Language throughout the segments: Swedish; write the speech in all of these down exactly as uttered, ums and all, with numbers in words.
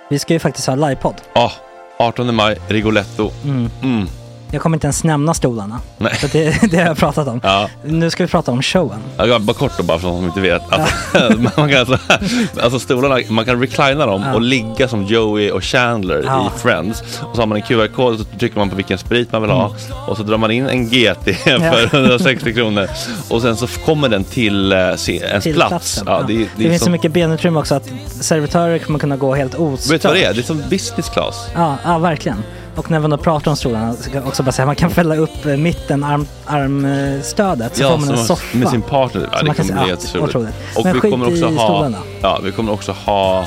Vi ska ju faktiskt ha livepodd. Ja, artonde maj, Rigoletto. Mm. Mm. Jag kommer inte ens nämna stolarna. Nej. För det, det har jag pratat om. Ja. Nu ska vi prata om showen. Ja, bara kort då, bara för de som inte vet. Alltså, man kan alltså, alltså stolarna, man kan reclina dem ja. och ligga som Joey och Chandler ja. i Friends. Och så har man en Q R-kod och så trycker man på vilken sprit man vill ha. Mm. Och så drar man in en G T för hundrasextio kronor. Och sen så kommer den till uh, ens till plats. Ja, ja. det, det, det är finns som... så mycket benutrymme också att servitörer kommer kunna gå helt ostört. Vet du vad det är? Det är som business class. Ja, ja verkligen. Och när man då pratar om stolarna så kan jag också bara säga att man kan fälla upp mitten arm, armstödet så ja, får man en soffa. Med sin partner. Ja, det kommer bli helt otroligt. Och men vi kommer också ha stolarna. Ja, vi kommer också ha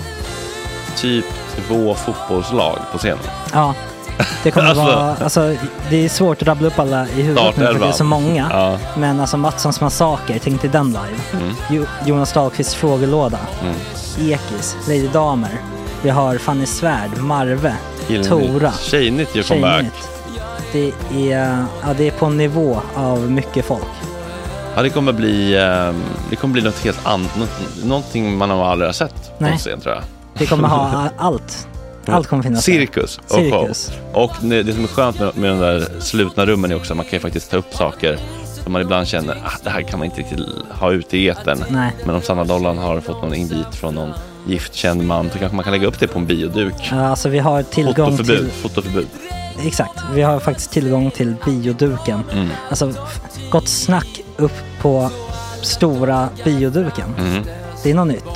typ två fotbollslag på scenen. Ja. Det kommer alltså, vara alltså det är svårt att rabbla upp alla i huvudet nu för det är så många. Ja. Men alltså Mattssons massaker, tänk till den live. Mm. Jo, Jonas Dahlqvists frågelåda. Mm. Ekis, Lady Damer. Vi har Fanny Svärd, Marve, Gillnytt. Tora. Tjejnytt gör comeback. Det är, ja, det är på en nivå av mycket folk. Ja, det kommer bli det kommer bli något helt annat, någonting man har aldrig har sett på scen, tror jag. Det kommer ha allt. Allt kommer finnas. Cirkus och Cirkus. show. Och det som är skönt med, med de där slutna rummen är också att man kan ju faktiskt ta upp saker som man ibland känner att det här kan man inte riktigt ha ute i etern. Nej. Men om Sanna Dollan har fått någon invit från någon giftkänd man så kanske man kan lägga upp det på en bioduk. Ja, alltså vi har tillgång fotoförbud, till... Fotoförbud. Exakt, vi har faktiskt tillgång till bioduken. Mm. Alltså, gott snack upp på stora bioduken. Mm. Det är något nytt.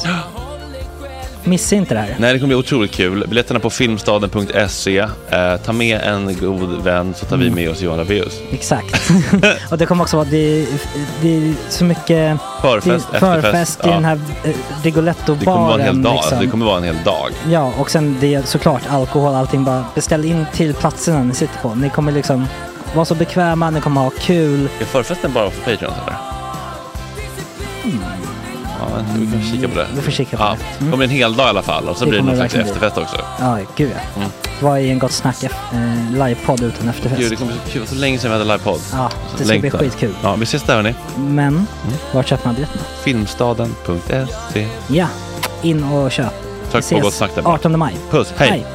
Missa inte det här. Nej, det kommer bli otroligt kul. Biljetterna på filmstaden punkt se. Eh, ta med en god vän så tar mm. vi med oss Johan Rabaeus. Exakt. Och det kommer också vara det, det är så mycket förfest, det, förfest i ja. den här eh, Rigoletto-baren. Det kommer vara en hel dag. Liksom. Det kommer vara en hel dag. Ja, och sen det är såklart alkohol, allting. Bara beställ in till platserna ni sitter på. Ni kommer liksom vara så bekväma, ni kommer ha kul. Är förfesten bara för Patreon eller? Mm. Ja, vi kan kika på det. Vi får kika på ja, det. Mm. Det kommer en hel dag i alla fall. Och så det blir det någon slags efterfest också. Ja, gud ja. Mm. Vad är en gott snack eh, livepodd utan efterfest? Gud, det kommer så kul. Så länge sedan vi hade livepodd. Ja, det ska Längtar. bli skitkul. Ja, vi ses där hörni. Men, mm. var köper man biljetterna? filmstaden punkt se. Ja, in och köp. Tack på gott snack där. artonde maj. Puss, hej. hej.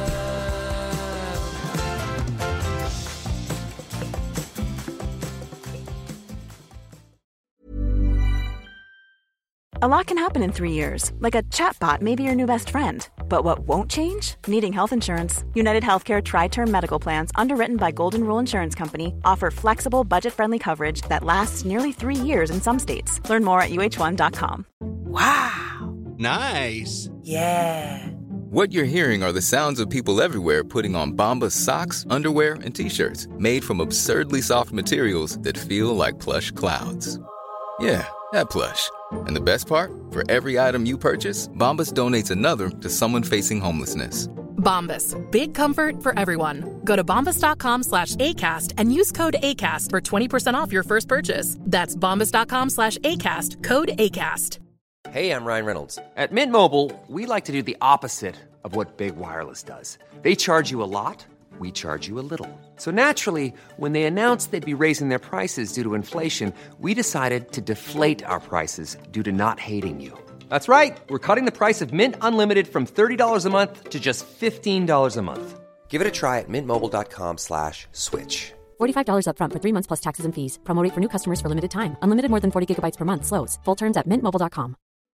A lot can happen in three years, like a chatbot may be your new best friend. But what won't change? Needing health insurance. United Healthcare Tri-Term Medical Plans, underwritten by Golden Rule Insurance Company, offer flexible, budget-friendly coverage that lasts nearly three years in some states. Learn more at U H one dot com. Wow! Nice! Yeah! What you're hearing are the sounds of people everywhere putting on Bombas socks, underwear, and T-shirts made from absurdly soft materials that feel like plush clouds. Yeah, that plush. And the best part? For every item you purchase, Bombas donates another to someone facing homelessness. Bombas. Big comfort for everyone. Go to bombas.com slash ACAST and use code ACAST for twenty percent off your first purchase. That's bombas.com slash ACAST. Code ACAST. Hey, I'm Ryan Reynolds. At Mint Mobile, we like to do the opposite of what Big Wireless does. They charge you a lot. We charge you a little. So naturally, when they announced they'd be raising their prices due to inflation, we decided to deflate our prices due to not hating you. That's right. We're cutting the price of Mint Unlimited from thirty dollars a month to just fifteen dollars a month. Give it a try at mintmobile.com slash switch. forty-five dollars up front for three months plus taxes and fees. Promo rate for new customers for limited time. Unlimited more than forty gigabytes per month. Slows full terms at mint mobile dot com.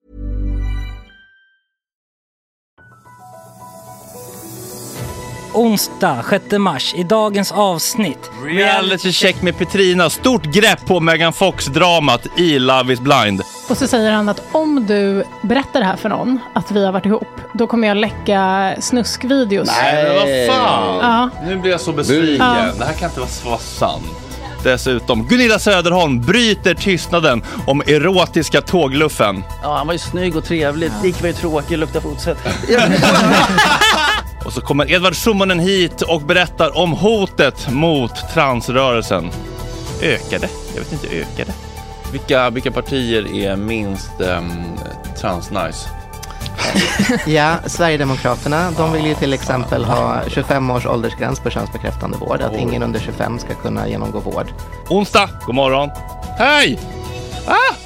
Onsdag sjätte mars i dagens avsnitt Reality check med Petrina. Stort grepp på Megan Fox-dramat i Love is blind. Och så säger han att om du berättar det här för någon, att vi har varit ihop, då kommer jag läcka snuskvideos. Nej, men vad fan. Ja. Nu blir jag så besviken. Ja. Det här kan inte vara, vara sant. Dessutom, Gunilla Söderholm bryter tystnaden om erotiska tågluffen. Ja, han var ju snygg och trevlig. Ja. Likväl tråkig, lukta fotsätt. Och så kommer Edvard Summanen hit och berättar om hotet mot transrörelsen. Ökade? Jag vet inte, ökade. Vilka, vilka partier är minst um, transnice? Ja, Sverigedemokraterna, de vill ju till exempel ha tjugofem års åldersgräns på könsbekräftande vård. Att ingen under tjugofem ska kunna genomgå vård. Onsdag, god morgon. Hej! Ah!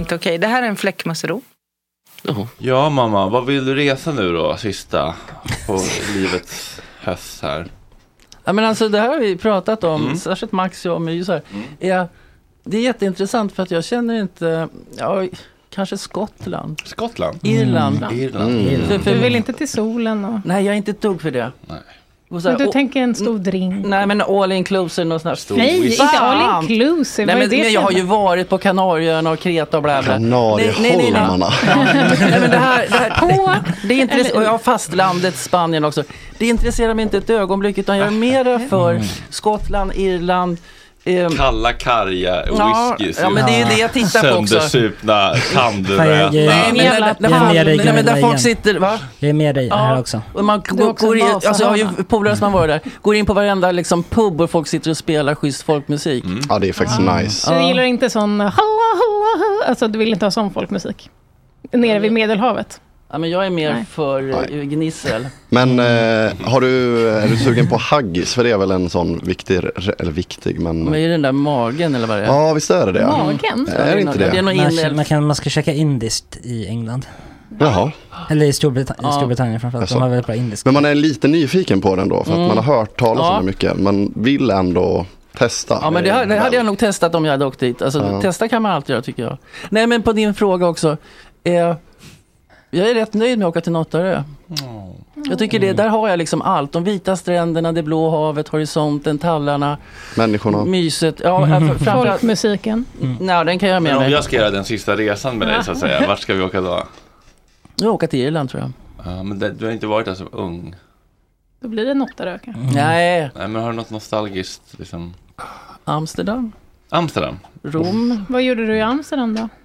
inte okej. Det här är en fläckmussero. Uh-huh. Ja, mamma. Vad vill du resa nu då, sista på livets höst här? Ja, men alltså det här har vi pratat om, mm. särskilt Max och mig så här. Mm. Ja, det är jätteintressant för att jag känner inte, ja, kanske Skottland. Skottland? Irland. Mm. Irland. Mm. För, för, du vill inte till solen? Och... Nej, jag är inte ett dugg för det. Nej. Så här, men du och, tänker en stor drink? Nej, men all inclusive och sån här. Nej, whisky. inte all inclusive. Nej, men, det men jag har ju varit på Kanarieöarna och Kreta och bla bla. Kanarieholmarna. Nej, men det här, det här på, det, det är intressant. Och jag har fastlandet Spanien också. Det intresserar mig inte ett ögonblick, utan jag är mera för mm. Skottland, Irland. Um, Kalla, karga, whisky. Ja, ja, men det är ju det jag tittar på också. Söndersupna, tandröta. Nej, men där, där, där, där, där folk sitter, va? Jag är med dig ja. här också. Och man går, går in, alltså jag har ju polare som har varit där. Går in på varenda liksom pub och folk sitter och spelar schysst folkmusik. Mm. Ja, det är faktiskt ah. nice. Så du gillar inte sån halla, halla, alltså du vill inte ha sån folkmusik? Nere vid Medelhavet? Ja, men jag är mer Nej. för Nej. gnissel. Men eh, har du, är du sugen på haggis? För det är väl en sån viktig, eller viktig, men... Men är den där magen eller vad det är? Ja, visst är det det. Magen? Är, är det inte det? det är man, in- man, kan, man ska käka indiskt i England. Jaha. Eller i Storbritann- ja. Storbritannien framförallt. De har väldigt bra indisk. Men man är lite nyfiken på den då, för att mm. man har hört talas ja. om det mycket. Man vill ändå... testa. Ja, men det, det hade jag nog testat om jag hade åkt dit. Alltså, ja. testa kan man alltid göra, tycker jag. Nej, men på din fråga också. Eh, jag är rätt nöjd med att åka till Nåttarö. Mm. Jag tycker det, där har jag liksom allt. De vita stränderna, det blå havet, horisonten, tallarna. Människorna. Myset. Ja, mm. Folkmusiken. Mm. Nej, den kan jag med men om mig. jag ska göra den sista resan med dig, så att säga. Vart ska vi åka då? Jag åker till Irland, tror jag. Ja, men det, du har inte varit där som ung. Då blir det Nåttarö. Mm. Nej. Nej, men har du något nostalgiskt liksom? Amsterdam. Amsterdam. Rom. Vad gjorde du i Amsterdam då?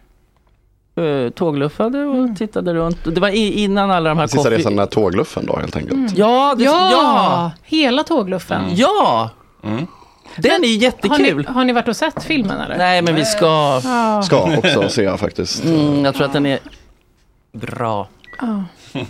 Uh, tågluffade och mm. tittade runt. Det var i, innan alla de här... Sista resan är tågluffen då, helt enkelt. Mm. Ja, det, ja, ja, hela tågluffen. Mm. Ja! Mm. Den men, är jättekul. Har ni, har ni varit och sett filmen eller? Nej, men vi ska... Ah. Ska också se faktiskt. Mm, jag tror att den är bra. Ah.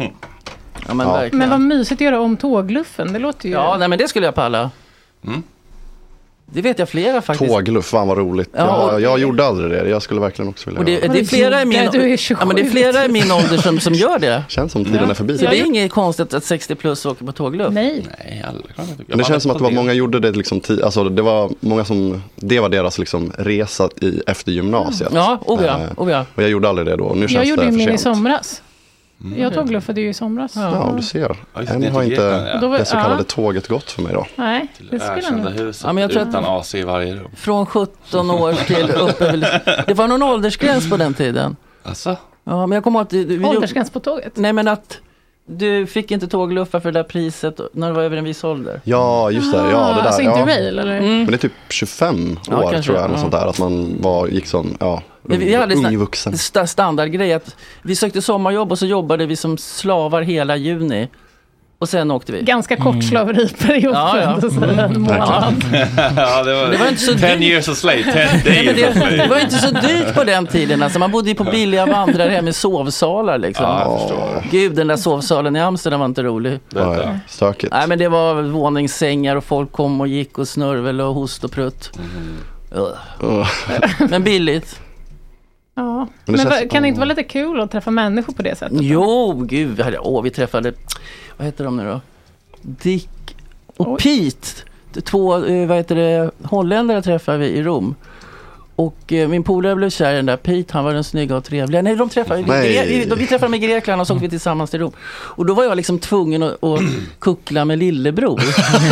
Ja, men, ja. men vad mysigt att göra om tågluffen. Det låter ju... Ja, nej, men det skulle jag palla. Mm. Det vet jag flera faktiskt. Tågluff, fan vad roligt. Ja, jag, jag gjorde aldrig det. Jag skulle verkligen också vilja och det, göra. Det är flera i min, ja, men det är flera i min ålder som, som gör det. Känns som tiden ja. är förbi. Så det är inget konstigt att sextio plus åker på tågluff. Nej. Nej, alla kan inte. Men det känns som att det var många gjorde det liksom t- alltså det var många som det var deras liksom resa i efter gymnasiet. Ja, oh ja, oh ja. Och jag gjorde aldrig det då. Nu känns jag gjorde det ju min i somras. Mm. Jag tågluffade ju i somras. Ja, ja du ser. Än har inte ja. det så kallade ja. tåget gått för mig då. Nej, det skulle nog. Huset ja, men jag tror utan A C i varje rum. Från sjutton år till uppe. Det var någon åldersgräns på den tiden. Alltså? Ja, men jag kommer att... Du, åldersgräns på tåget? Nej, men att du fick inte tågluffa för det där priset när du var över en viss ålder. Ja, just det. Ja, det där. Alltså ja. inte rail, eller? Mm. Men det är typ tjugofem ja, år kanske, tror jag. Ja. Sånt där, att man var, gick sån, ja... Men vi hade ung vuxen. St- standardgrej att vi sökte sommarjobb och så jobbade vi som slavar hela juni. Och sen åkte vi. Ganska kort mm. slaveriperiod. Ja, ja. Mm. En månad. ja, det var, det var inte så ten years of slave, ten days det, of slave. Det var inte så dyrt på den tiden. Alltså, man bodde ju på billiga vandrarhem med sovsalar. Liksom. Ja, jag förstår. Gud, den där sovsalen i Amsterdam var inte rolig. Ja, ja. Stökigt. Nej, men det var våningssängar och folk kom och gick och snörvel och host och prutt. Mm. Uh. Men billigt. Ja, men, men känns, kan det inte vara lite kul att träffa människor på det sättet? Jo, gud, vi, hade, åh, vi träffade, vad heter de nu då? Dick och Oj. Pete, två, vad heter det, holländare träffade vi i Rom. Och eh, min polare blev kär i den där Pete, han var den snygga och trevliga. Nej, de träffade, vi, vi, vi träffade med i Grekland och så åkte vi tillsammans till Rom. Och då var jag liksom tvungen att, att kuckla med lillebror.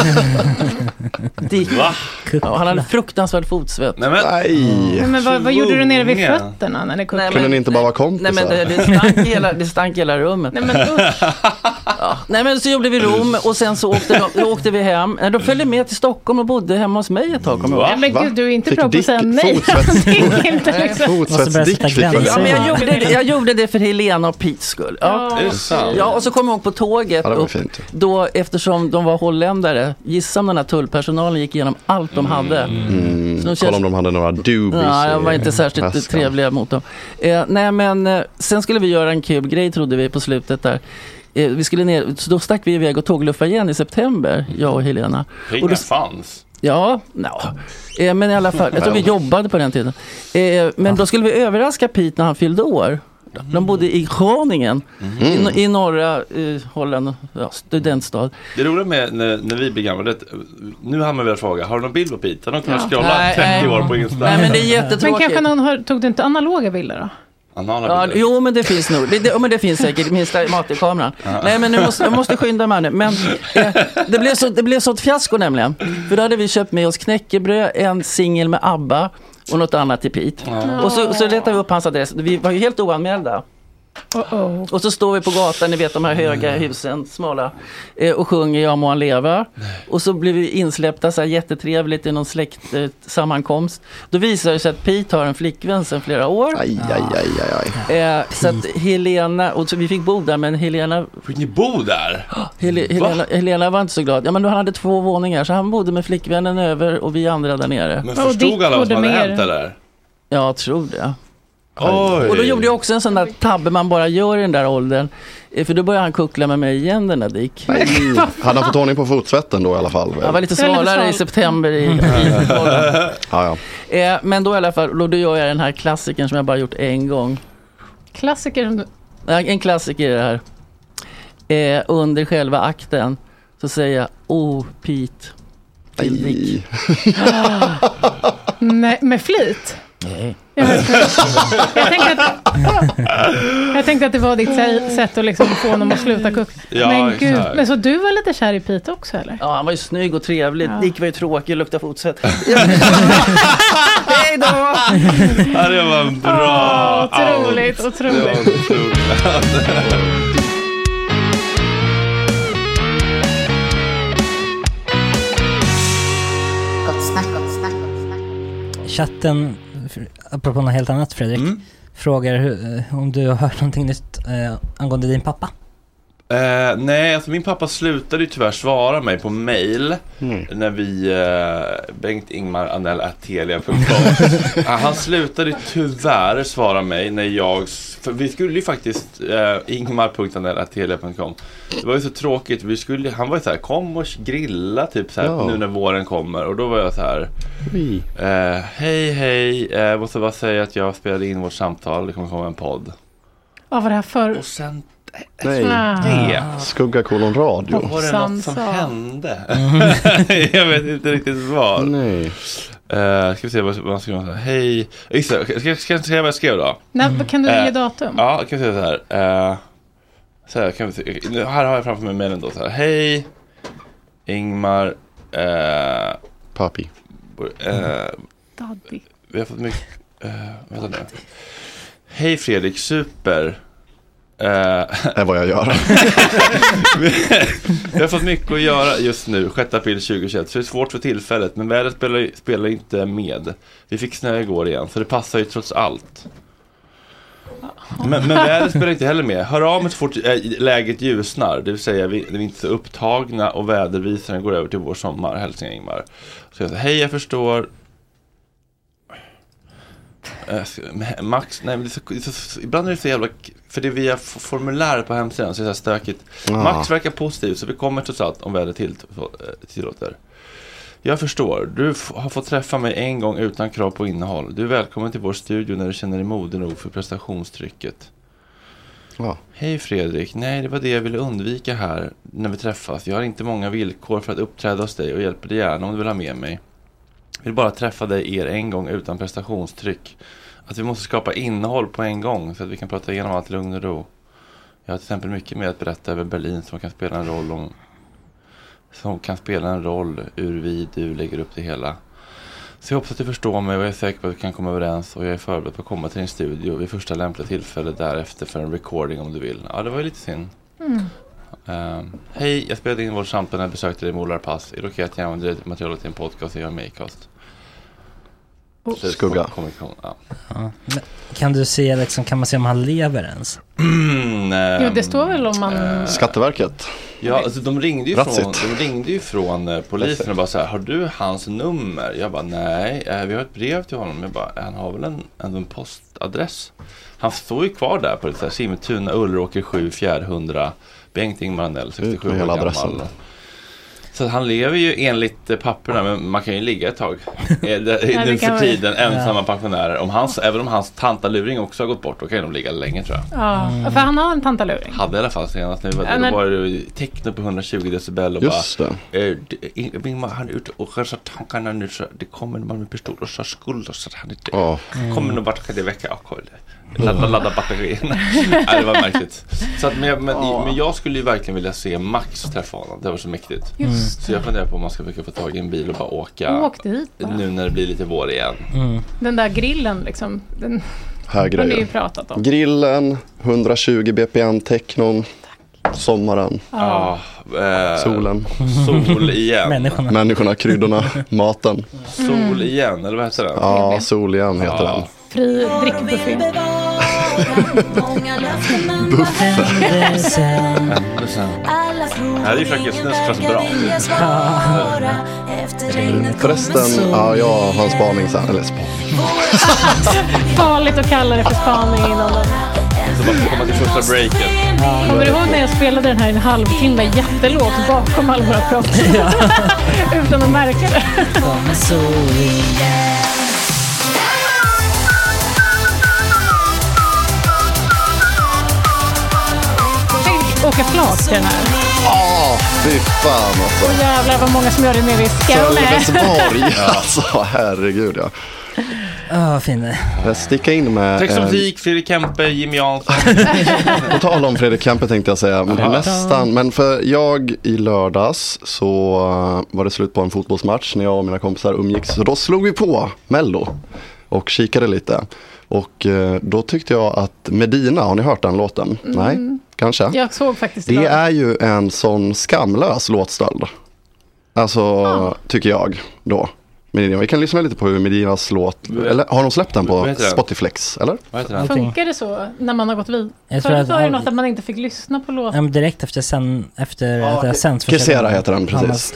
Dick. Va? Ja, han hade fruktansvärd fotsvett. Nej, men, Nej. men vad, vad gjorde du nere vid fötterna när ni kucklade? Kunde ni inte bara vara kompisar? Nej, men det, det, stank hela, det stank hela rummet. Nej, men usch. Ja, nej, men så gjorde vi Rom och sen så åkte, då åkte vi hem. De följde med till Stockholm och bodde hemma hos mig ett tag. Nej, men gud, du är inte bra på att säga nej. Fotsvetsdick. Ja, men jag gjorde, det, jag gjorde det för Helena och Pete's skull. Ja, ja. ja, och så kom jag ihåg på tåget ja, upp, då, eftersom de var holländare, gissa om den här tullpersonalen gick igenom allt de hade. Mm. Så de kolla om de hade några doobies. Ja, de var inte särskilt väskan. Trevliga mot dem. Eh, nej, men eh, sen skulle vi göra en kul grej, trodde vi på slutet där. Eh, vi skulle ner, så då stack vi iväg och tågluffa igen i september, jag och Helena. Pengar och då, fanns. Ja, no. eh, men i alla fall, jag tror vi jobbade på den tiden. Eh, men då skulle vi överraska Pete när han fyllde år. De bodde i Groningen, mm. i, i norra eh, Holland, ja, studentstad. Det roliga med när, när vi blir gamla, det, nu har man väl fråga, har du någon bild på Pete? Har de kunnat Ja. scrolla Nej, trettio nej. år på Insta? Nej, men det är jättetråkigt. Men kanske någon har, tog du inte analoga bilder då? Ja, jo, men det finns nog. Det, det, men det finns säkert, minsta materkameran. Ja. Nej, men nu måste, jag måste skynda mig nu. Men eh, det blev så det blev så ett fiasko nämligen. För då hade vi köpt med oss knäckebröd, en singel med ABBA och något annat till Pete. Ja. Och så, så letade vi upp hans adress. Vi var ju helt oanmälda. Uh-oh. Och så står vi på gatan, ni vet de här höga husen, smala, eh, och sjunger Jag må han leva. Och så blir vi insläppta så här jättetrevligt i någon släkt eh, sammankomst. Då visar det sig att Pete har en flickvän sedan flera år. Aj, aj, aj, aj, aj. Eh, så att Helena, och så vi fick bo där, men Helena... Fick ni bo där? Hel- Helena, Helena var inte så glad. Ja, men då hade två våningar, så han bodde med flickvännen över och vi andra där nere. Men förstod alla vad som hade hänt eller? Ja, jag tror det. Oj. Och då gjorde jag också en sån där tabbe man bara gör i den där åldern. För då började han kuckla med mig igen, den där Dick. Hade han fått ordning på fotsvetten då i alla fall? Jag var lite svalare i september i, i ja, ja. Eh, Men då i alla fall, då gör jag den här klassikern som jag bara gjort en gång. Klassiker? En klassiker är det här. Eh, under själva akten så säger jag, oh Pete, till Dick. Nej, med flit? Nej. Jag, jag, tänkte att, jag tänkte att det var ditt sätt att liksom få honom att sluta kuck. Ja, men gud, exakt. men så du var lite kär i Pete också eller? Ja, han var ju snygg och trevlig. Ja. Dick var ju tråkig och luktade fotsvett. Hej då! Ja, det var en bra. Oh, otroligt, out. otroligt. Det var otroligt. Chatten, apropå något helt annat Fredrik, mm. frågar hur, om du har hört någonting nytt eh, angående din pappa. Eh, nej, alltså min pappa slutade ju tyvärr svara mig på mail mm. när vi eh, Bengt Ingmar Anell at telia punkt com. Han slutade tyvärr svara mig när jag, för vi skulle ju faktiskt eh, ingmar punkt anell at telia punkt com. Det var ju så tråkigt. Vi skulle, han var ju så här, kom och grilla typ så här, ja. Nu när våren kommer, och då var jag så här eh, hej hej, eh, måste bara säga att jag spelade in vårt samtal, det kommer komma en podd. Vad var det här för? Och sen Nej, det. Skugga kolon radio. Var det något som hände? Jag vet inte riktigt vad. Nej. Uh, ska vi se vad man ska säga. Hej. Ska, ska, ska jag säga vad jag skrev då? Nej, kan du uh, ge datum? Ja, kan vi säga så här. Uh, så här, kan vi se. Nu, här har jag framför mig mailen då så här. Hej Ingmar uh, Papi. Uh, Daddy. Vi har fått mycket uh, vänta nu. Hej Fredrik, super. Det är vad jag gör. Vi har fått mycket att göra just nu, sjätte april tjugohundratjugoett, så det är svårt för tillfället, men vädret spelar, spelar inte med. Vi fick snö igår igen, så det passar ju trots allt. Men, men vädret spelar inte heller med. Hör av mig så fort äh, läget ljusnar, det vill säga vi, vi är inte så upptagna och vädervisaren går över till vår sommar. Hälsningar Ingmar. Så jag säger, hej jag förstår. Max, nej men det är så, det är så, ibland är det så jävla, för det är via formulär på hemsidan så är det så här stökigt. Ah. Max verkar positiv, så vi kommer trots allt om vädret till, tillåter. Jag förstår, du f- har fått träffa mig en gång utan krav på innehåll. Du är välkommen till vår studio när du känner dig modig nog för prestationstrycket. Ah. Hej Fredrik, nej det var det jag ville undvika här när vi träffas. Jag har inte många villkor för att uppträda hos dig och hjälper dig gärna om du vill ha med mig. Jag vill bara träffa dig er en gång utan prestationstryck. Att vi måste skapa innehåll på en gång så att vi kan prata igenom allt i lugn och ro. Jag har till exempel mycket mer att berätta över Berlin som kan spela en roll om, som kan spela en roll ur vi du lägger upp det hela. Så jag hoppas att du förstår mig och jag är säker på att vi kan komma överens, och jag är förberedd på att komma till din studio vid första lämpliga tillfälle därefter för en recording om du vill. Ja, det var ju lite synd. Mm. Um, Hej, jag spelade in vårt samtal när jag besökte dig i Molarpass. Är det okej att jag använder materialet till en podcast och gör Makecast? Oh. Skugga. Kom, kom, ja. Ja. Kan du se liksom, kan man se om han lever ens? Mm, um, jo, det står väl om man... Uh, Skatteverket. Ja, alltså de ringde ju från, de ringde ju från uh, polisen och bara så här, har du hans nummer? Jag bara, nej, uh, vi har ett brev till honom. Jag bara, han har väl en, en, en postadress? Han står ju kvar där på det så här, Simtuna, Ulleråker sju, fjärhundra, Bengt Ingmar Anell, sextiosju år gammal. Så han lever ju enligt papperna, men man kan ju ligga ett tag. Nu för tiden, ensamma pensionärer. Om hans, även om hans tantaluring också har gått bort, då kan de ligga länge, tror jag. Ja, mm. för han har en tantaluring. Hade i alla fall senast. Nu ja, då var det techno på hundratjugo decibel och just bara... Eh, han är ute och rörsar tankarna nu, så det kommer man med pistol och så skulder så han inte... Oh. Mm. Kommer nog bara kan vecka och ladda, ladda batterierna. Nej, det var märkligt. Så att, men, men, oh. men jag skulle ju verkligen vilja se Max träffa honom. Det var så mäktigt. Just. Så jag funderar på om man ska försöka få tag i en bil och bara åka. Åk dit, va? Nu när det blir lite vår igen. Mm. Den där grillen liksom. Den har ni ju pratat om. Grillen, hundratjugo B P M, technon, sommaren, ah. eh, solen. Sol igen. Människorna. Människorna, kryddorna, maten. Mm. Sol igen, eller vad heter den? Ja, sol igen heter ja. den. Fri drickbuffé. Buffé. Här är ju faktiskt nästan bra. Förresten, ja, jag har en spaning sen. Eller spaning. Farligt att kalla det för spaning innan den. Så bara komma till första breaken. Kommer du ihåg när jag spelade den här i en halvtimme jättelågt bakom alla våra prat? Utan att märka det. Åka flak till den här. Åh, oh, fy fan alltså. Åh jävlar vad många som gör det nere i Skåne. Sölvesborg, alltså herregud ja. Ja, oh, fin det. Sticka in med... Text som Fik, Fredrik Kempe, Jimmy Jansson. På tal om Fredrik Kempe tänkte jag säga. Men det är nästan... Men för jag i lördags så var det slut på en fotbollsmatch när jag och mina kompisar umgicks. Så då slog vi på Mello och kikade lite. Och då tyckte jag att Medina, har ni hört den låten? Mm. Nej, kanske. Jag såg faktiskt det. Det är ju en sån skamlös låtstöld. Alltså, ah. tycker jag då. Medina. Vi kan lyssna lite på hur Medinas låt... Eller har de släppt den på Spotiflex, eller? Funkar det så när man har gått vid? Förut var det något att man inte fick lyssna på låten. Ja, direkt efter, sen, efter ah, att det har sänts. Kesera heter den, precis.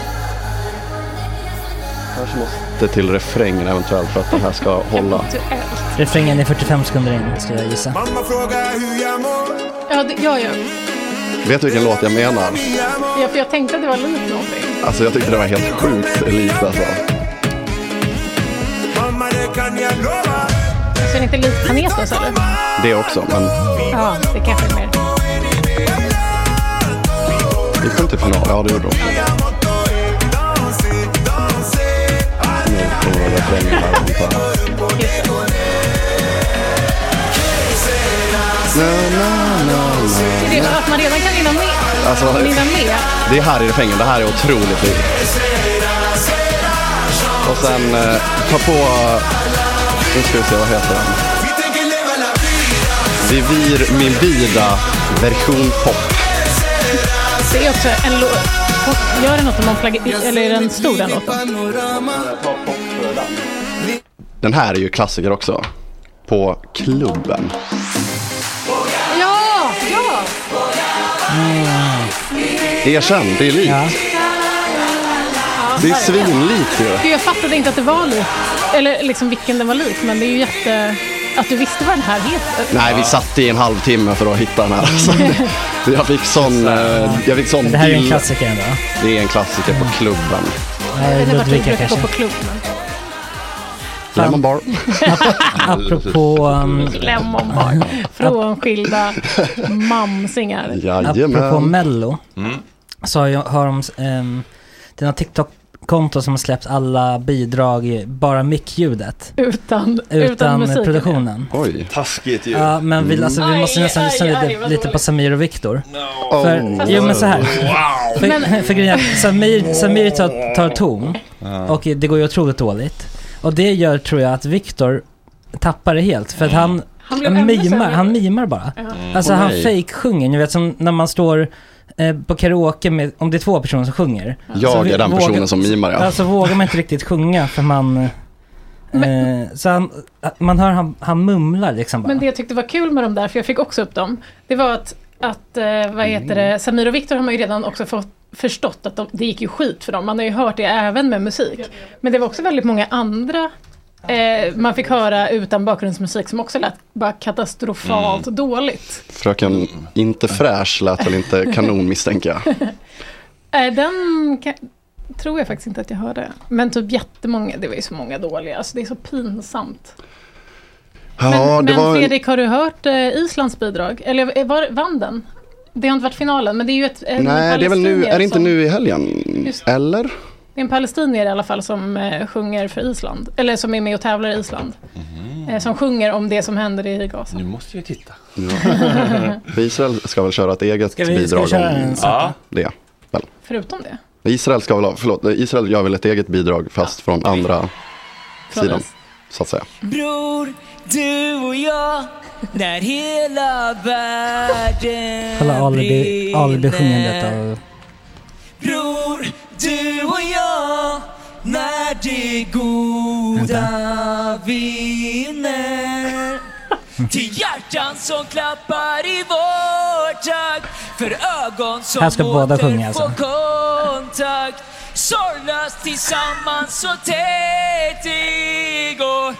Kanske måste till refrängen eventuellt för att det här ska hålla. Refrängen är fyrtiofem sekunder in, ska jag gissa. Mamma frågar hur jag mår. Ja, det, ja, ja. Vet du vilken låt jag menar? Ja, för jag tänkte att det var likt någonting. Alltså jag tyckte det var helt sjukt likt alltså. Så är det inte likt Panetos eller? Det också, men... Ja, det kanske är mer. Det kom till final, ja det gjorde de. Nu kommer det refrängen här antar jag. Na, na, na, na. Det är att man redan kan hinna med. Alltså, hinna med. Det är här i refrängen, det här är otroligt likt. Och sen eh, ta på, nu ska vi se vad heter den. Vivir min vida version pop. Det är också en låt. Gör det något om man flaggar, eller är den stor den låten? Den här är ju klassiker också. På klubben. Ja, ja. Mm. Erkänn, det är likt. Ja. Det är svinlikt ju. Jag fattade inte att det var likt. Eller liksom vilken den var lik. Men det är ju jätte... Att du visste vad den här heter. Nej, vi satt i en halvtimme för att hitta den här. Så jag fick sån... Jag fick sån det här är en klassiker ändå. Det är en klassiker på klubben. Nej, det var Ludvika kanske. På klubben. Lemon bar. Apropå... Um, Lemon bar. Frånskilda mamsingar. Jajamän. Apropå Mello. Mm. Så har, jag, har de... Um, det är någon TikTok-konto som har släppt alla bidrag, bara mic-ljudet. Utan, utan, utan musiken. Produktionen. Oj. Taskigt ju. Ja, men vi, alltså, vi måste nästan lyssna lite, lite på Samir och Viktor. No. För, oh. jo men så här. Wow. För, för, för grejen, Samir, Samir tar, tar ton och det går ju otroligt dåligt. Och det gör, tror jag, att Viktor tappar det helt. För att han, han, mimar, han mimar bara. Mm. Alltså han fake-sjunger. Ni vet, som när man står eh, på karaoke med, om det är två personer som sjunger. Jag är den vågar, personen som mimar, ja. Alltså vågar man inte riktigt sjunga för man... Eh, så han, man hör han, han mumlar liksom bara. Men det jag tyckte var kul med dem där, för jag fick också upp dem, det var att, att eh, vad heter det, Samir och Viktor har man ju redan också fått förstått att de, det gick ju skit för dem. Man har ju hört det även med musik. Men det var också väldigt många andra eh, man fick höra utan bakgrundsmusik som också lät bara katastrofalt mm. dåligt. Fröken inte fräsch lät väl inte kanon, misstänker jag. Äh, den kan, tror jag faktiskt inte att jag hörde. Men typ jättemånga, det var ju så många dåliga. Alltså det är så pinsamt. Ja, men det men var... Fredrik, har du hört eh, Islands bidrag? Eller var, vann den? Det har inte varit finalen, men det är ju ett... Nej, det är väl nu, är det inte som, nu i helgen? Just, eller? Det är en palestinier i alla fall som eh, sjunger för Island. Eller som är med och tävlar i Island. Mm. Eh, som sjunger om det som händer i Gaza. Nu måste vi titta. Ja. Israel ska väl köra ett eget ska vi, bidrag ska vi om ja. det. Väl. Förutom det? Israel ska väl ha, förlåt, Israel gör väl ett eget bidrag fast ja. från andra från sidan, oss. Så att säga. Bror, du och jag, när hela världen Kolla Alibi, Alibi sjunger detta. Bror, du och jag, när det goda vinner. Till hjärtan som klappar i vår takt, för ögon som här ska båda sjunga, alltså. får kontakt. Sorglöst tillsammans så tätt igår.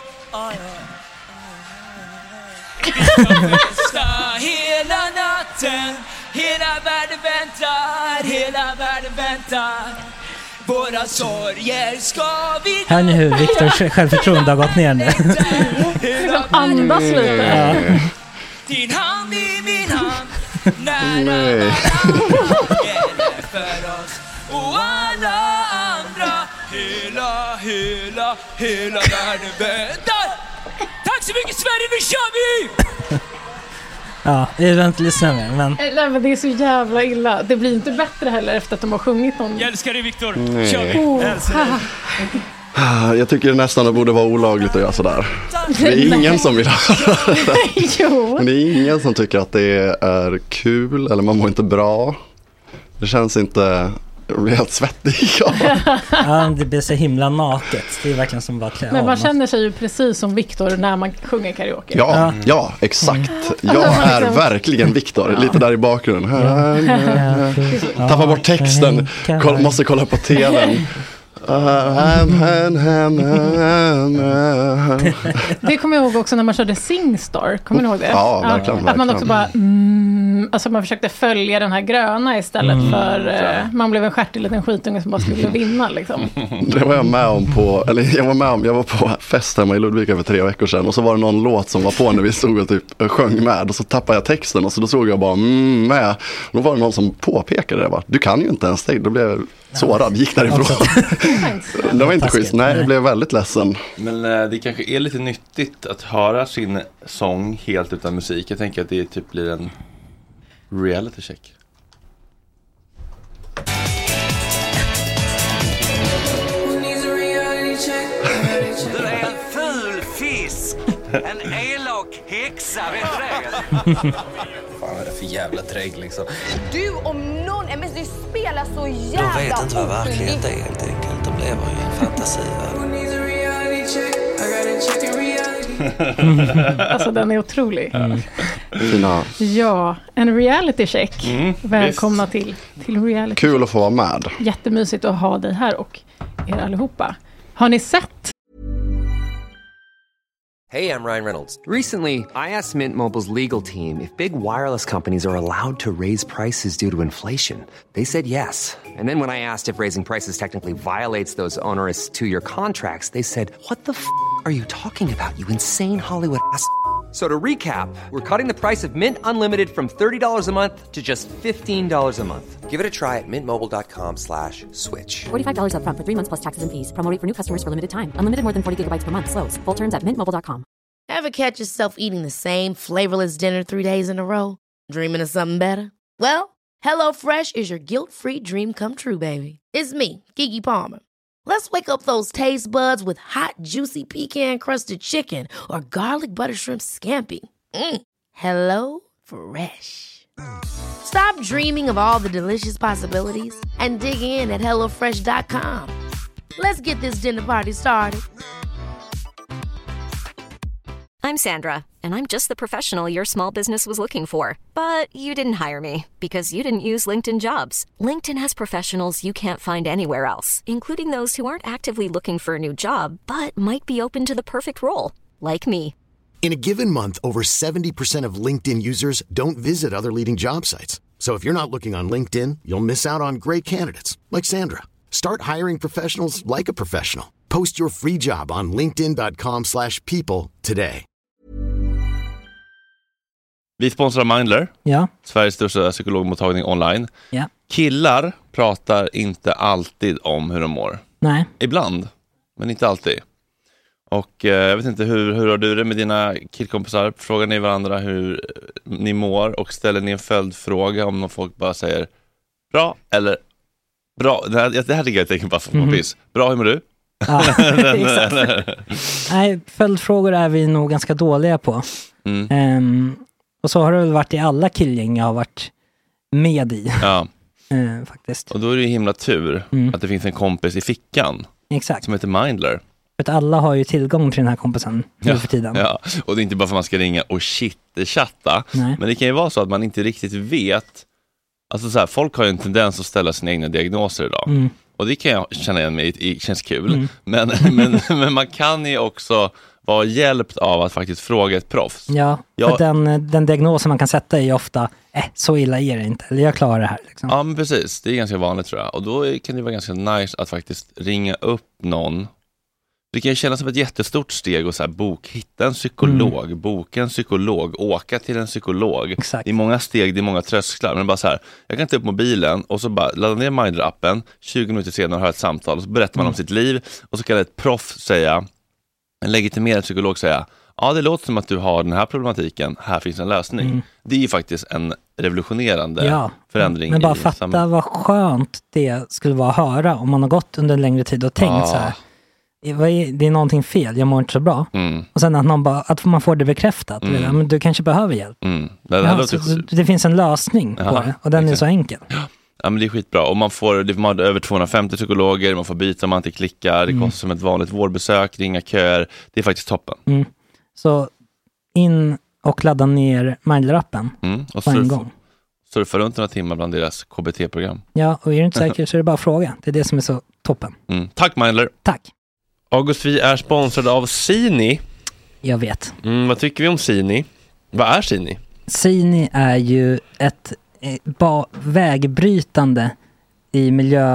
Vi ska festa hela natten. Hela världen väntar, hela världen väntar. Våra sorger ska vi... Hör ni hur Viktors självförtroende har gått ner nu? Liksom andas lite. Ja. Din hand i min hand. Nära gäller för oss och alla andra. Hela, hela, hela världen väntar. Tack så mycket Sverige, nu kör vi! Ja, jag vill inte lyssna mer, men... Nej, men det är så jävla illa. Det blir inte bättre heller efter att de har sjungit någon... Jag älskar dig, Viktor. Kör. Oh. Jag älskar dig. Jag tycker nästan det borde vara olagligt att göra sådär. Det är ingen som vill höra det. Jo. Men det är ingen som tycker att det är kul eller man mår inte bra. Det känns inte... Jag blir helt svettig. Ja. Ja, det blir så himla naket. Det är verkligen som bara klä Men man känner sig ju precis som Viktor när man sjunger karaoke. Ja, ja, ja exakt. Jag är verkligen Viktor. Lite där i bakgrunden. Ja. Tappar bort texten. Koll, måste kolla på tvn. Det kommer jag ihåg också när man körde Singstar. Kommer ni ihåg det? Ja, verkligen. Att man också bara mm, alltså man försökte följa den här gröna istället mm, för uh, man blev en stjärtig liten skitunge som bara skulle vinna liksom. Det var jag med om på eller jag var med om jag var på fest hemma i Ludvika för tre veckor sedan och så var det någon låt som var på när vi stod och typ sjöng med och så tappade jag texten och så då såg jag bara mm, med. Och då var det någon som påpekade det bara. Du kan ju inte ens det. Då blev jag sårad, gick därifrån. Det var inte schysst. Nej, jag blev väldigt ledsen. Men eh, det kanske är lite nyttigt att höra sin sång helt utan musik. Jag tänker att det typ blir en reality check. Du är en ful fisk. En elak häxa, vet du det? Fan, vad är det för jävla drägg liksom? Du om någon, men du spelar så jävla... De vet inte vad verklighet är helt enkelt. De lever i en fantasi. Alltså den är otrolig. Mm. Fina. Ja, en reality check. Mm, Välkomna till, till reality. Kul att få vara med. Jättemysigt att ha dig här och er allihopa. Har ni sett? Hey, I'm Ryan Reynolds. Recently, I asked Mint Mobile's legal team if big wireless companies are allowed to raise prices due to inflation. They said yes. And then when I asked if raising prices technically violates those onerous two-year contracts, they said, what the f*** are you talking about, you insane Hollywood ass f- So to recap, we're cutting the price of Mint Unlimited from thirty dollars a month to just fifteen dollars a month. Give it a try at mintmobile.com slash switch. forty-five dollars up front for three months plus taxes and fees. Promo rate for new customers for limited time. Unlimited more than forty gigabytes per month. Slows full terms at mint mobile dot com. Ever catch yourself eating the same flavorless dinner three days in a row? Dreaming of something better? Well, HelloFresh is your guilt-free dream come true, baby. It's me, Keke Palmer. Let's wake up those taste buds with hot, juicy pecan-crusted chicken or garlic butter shrimp scampi. Mm. Hello Fresh. Stop dreaming of all the delicious possibilities and dig in at hello fresh dot com. Let's get this dinner party started. I'm Sandra, and I'm just the professional your small business was looking for. But you didn't hire me because you didn't use LinkedIn Jobs. LinkedIn has professionals you can't find anywhere else, including those who aren't actively looking for a new job, but might be open to the perfect role, like me. In a given month, over seventy percent of LinkedIn users don't visit other leading job sites. So if you're not looking on LinkedIn, you'll miss out on great candidates like Sandra. Start hiring professionals like a professional. Post your free job on linkedin dot com slash people today. Vi sponsrar Mindler, ja. Sveriges största psykologmottagning online. Ja. Killar pratar inte alltid om hur de mår. Nej. Ibland, men inte alltid. Och eh, jag vet inte, hur, hur har du det med dina killkompisar? Frågar ni varandra hur ni mår och ställer ni en följdfråga om någon folk bara säger bra eller bra? Det här, det här tycker jag är ett tecken på att man piss. Bra, hur mår du? Ja, exakt. Nej, följdfrågor är vi nog ganska dåliga på. Mm. Um, och så har det väl varit i alla killgäng jag har varit med i. Ja. uh, faktiskt. Och då är det ju himla tur mm. att det finns en kompis i fickan. Exakt. Som heter Mindler. För att alla har ju tillgång till den här kompisen nu för tiden. Ja, och det är inte bara för att man ska ringa och shit-chatta. Men det kan ju vara så att man inte riktigt vet. Alltså så här, folk har ju en tendens att ställa sina egna diagnoser idag. Mm. Och det kan jag känna igen mig, det känns kul. Mm. Men, men, men man kan ju också vara hjälpt av att faktiskt fråga ett proffs. Ja, för jag, den, den diagnosen man kan sätta är ju ofta, eh, så illa är det inte. Eller jag klarar det här. Liksom. Ja, men precis. Det är ganska vanligt tror jag. Och då kan det vara ganska nice att faktiskt ringa upp någon. Det kan ju kännas som ett jättestort steg att så här, bok, hitta en psykolog, mm. boka en psykolog, åka till en psykolog. Exakt. Det är många steg, det är många trösklar. Men bara så här, jag kan ta upp mobilen och så bara ladda ner Mindler-appen, tjugo minuter senare har ett samtal och så berättar man mm. om sitt liv och så kan ett proff säga, en legitimerad psykolog säga, ja det låter som att du har den här problematiken, här finns en lösning. Mm. Det är ju faktiskt en revolutionerande ja. förändring. Men bara i fatta samhället. Vad skönt det skulle vara att höra om man har gått under en längre tid och tänkt ja. så här. Det är någonting fel, jag mår inte så bra. Mm. Och sen att, någon bara, att man får det bekräftat. Mm. Men du kanske behöver hjälp. Mm. Det, ja, låter... det finns en lösning ja, på det. Och den exakt. är så enkel. Ja, men det är skitbra. Och man får, man har över tvåhundrafemtio psykologer. Man får byta, man inte klickar. Det mm. kostar som ett vanligt vårdbesök. Ringa köer. Det är faktiskt toppen. Mm. Så in och ladda ner Mindler-appen mm. och på en surf, gång. Surfa runt några timmar bland deras K B T-program. Ja, och är du inte säker så är det bara att fråga. Det är det som är så toppen. Mm. Tack Mindler. Tack. August, vi är sponsrade av Sini. Jag vet. Mm, vad tycker vi om Sini? Vad är Sini? Sini är ju ett eh, ba- vägbrytande i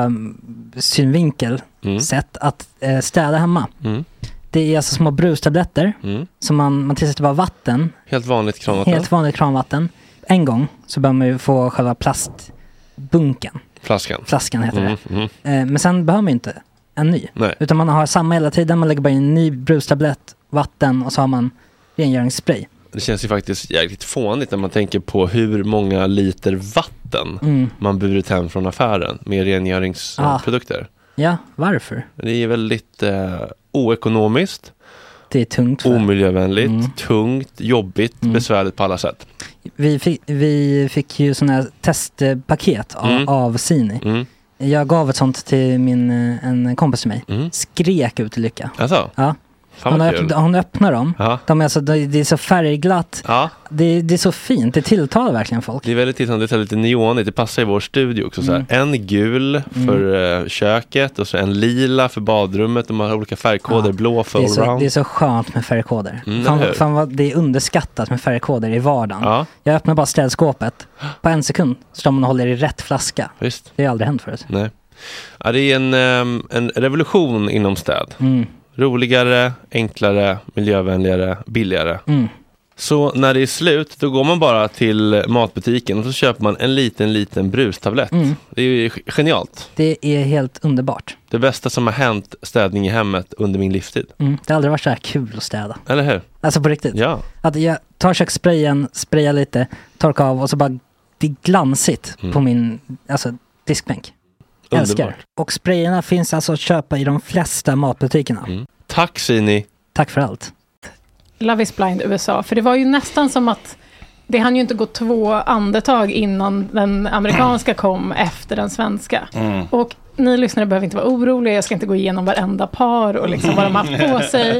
miljösynvinkel mm. sätt att eh, städa hemma. Mm. Det är alltså små brustabletter mm. som man, man tillsätter bara vatten. Helt vanligt kranvatten. Helt vanligt kranvatten. En gång så bör man ju få själva plastbunken. Flaskan. Flaskan heter mm. det. Mm. Eh, men sen behöver man ju inte en ny. Nej. Utan man har samma hela tiden. Man lägger bara in en ny brustablett, vatten och så har man rengöringsspray. Det känns ju faktiskt jäkligt fånigt när man tänker på hur många liter vatten mm. man burit hem från affären med rengöringsprodukter. Ah. Ja, varför? Det är väldigt eh, oekonomiskt. Det är tungt. För. Omiljövänligt, mm. tungt, jobbigt, mm. besvärligt på alla sätt. Vi fick, vi fick ju sådana här testpaket av, mm. av Sini. Mm. Jag gav ett sånt till min, en kompis till mig. Mm. Skrek ut i lycka. Alltså? Ja. Hon, öpp, hon öppnar dem. De är alltså, det är så färgglatt. Ja. Det, det är så fint. Det tilltalar verkligen folk. Det är väldigt tilltalande. Det är lite neonigt. Det passar i vår studio också. Mm. Så här. En gul för mm. köket och så en lila för badrummet. De har olika färgkoder. Ja. Blå för allround. Det är så skönt med färgkoder. Mm, fan, fan vad det är underskattat med färgkoder i vardagen. Ja. Jag öppnar bara ställskåpet. På en sekund står man och håller i rätt flaska. Visst. Det har aldrig hänt förut. Nej. Ja, det är en, en revolution inom städ. Mm. Roligare, enklare, miljövänligare, billigare. Mm. Så när det är slut, då går man bara till matbutiken och så köper man en liten, liten brustablett. Mm. Det är ju genialt. Det är helt underbart. Det bästa som har hänt städning i hemmet under min livstid. Mm. Det har aldrig varit så här kul att städa. Eller hur? Alltså på riktigt. Ja. Att jag tar kökssprayen, sprayar lite, torkar av och så bara, det är glansigt mm. på min alltså, diskbänk. Älskar. Och sprayerna finns alltså att köpa i de flesta matbutikerna. Mm. Tack Sini. Tack för allt. Love is Blind U S A. För det var ju nästan som att det hann ju inte gå två andetag innan den amerikanska kom efter den svenska. Mm. Och ni lyssnare behöver inte vara oroliga. Jag ska inte gå igenom varenda par och liksom vad de har haft på sig.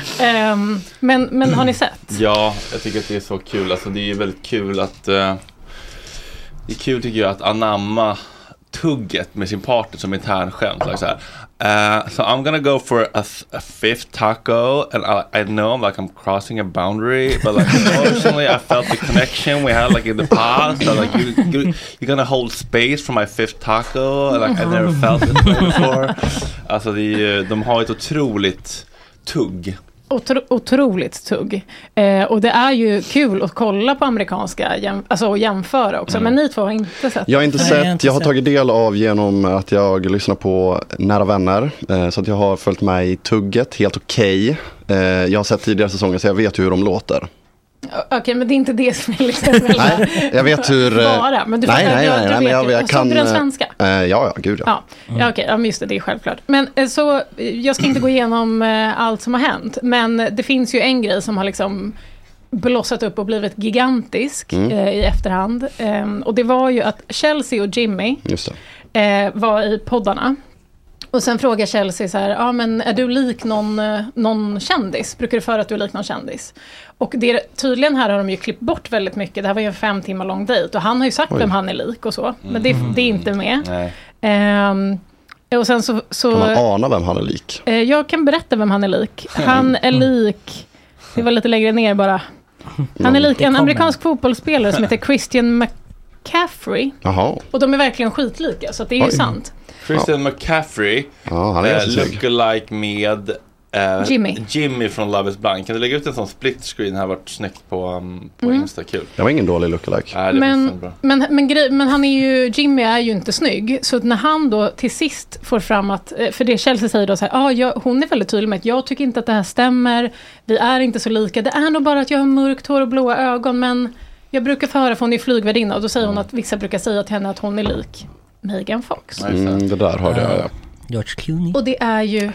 Um, men, men har ni sett? Ja, jag tycker att det är så kul. Alltså, det är väldigt kul att... Uh, det är kul tycker jag att anamma tugget med sin partner som internskämt. Like så här. Uh, so I'm gonna go for a, a fifth taco, and I, I know like I'm crossing a boundary, but like emotionally I felt the connection we had like in the past. So, like you, you, you're gonna hold space for my fifth taco, and, like I never felt it before. Alltså de, de har ett otroligt tugg. Otro, otroligt tugg. Eh, och det är ju kul att kolla på amerikanska jäm, alltså och jämföra också. Mm. Men ni två har inte sett. Jag har inte sett. Jag har, inte jag har tagit del av genom att jag lyssnar på Nära vänner. Eh, så att jag har följt med i tugget. Helt okej. Okay. Eh, jag har sett tidigare säsonger så jag vet hur de låter. Okej, okay, men det är inte det som är liksom nej, jag vet hur... Bara, men du nej, nej, nej, nej, men jag, jag kan... Såg du den svenska? Eh, ja, ja, gud ja. Ja, mm. ja okej, okay, just det, det är självklart. Men så, jag ska inte gå igenom eh, allt som har hänt, men det finns ju en grej som har liksom blossat upp och blivit gigantisk mm. eh, i efterhand. Eh, och det var ju att Chelsea och Jimmy just det. Eh, var i poddarna. Och sen frågar Chelsea så här, ja ah, men är du lik någon, någon kändis? Brukar du föra att du är lik någon kändis? Och det, tydligen här har de ju klippt bort väldigt mycket. Det här var ju en fem timmar lång dejt. Och han har ju sagt Oj. vem han är lik och så. Men det, det är inte med. Um, och sen så, så, kan man ana vem han är lik? Uh, jag kan berätta vem han är lik. Han är lik, det var lite längre ner bara. Han är lik en amerikansk fotbollsspelare som heter Christian McCaffrey. Jaha. Och de är verkligen skitlika, så det är ju Oj. sant. Christian McCaffrey ja, han är uh, lookalike med uh, Jimmy. Jimmy från Love is Blind. Kan du lägga ut en sån split screen? Här varit snyggt på, um, på mm. Insta, kul. Det var ingen dålig lookalike. Nej, men, men, men, grej, men han är ju, Jimmy är ju inte snygg. Så när han då till sist får fram att, för det Chelsea säger då så här, ah, jag, hon är väldigt tydlig med att jag tycker inte att det här stämmer. Vi är inte så lika. Det är nog bara att jag har mörkt hår och blåa ögon, men jag brukar få höra för hon är flygvärdinna och då säger hon att vissa brukar säga till henne att hon är lik Megan Fox. Mm, det där hörde jag, ja. George Clooney. Och det är ju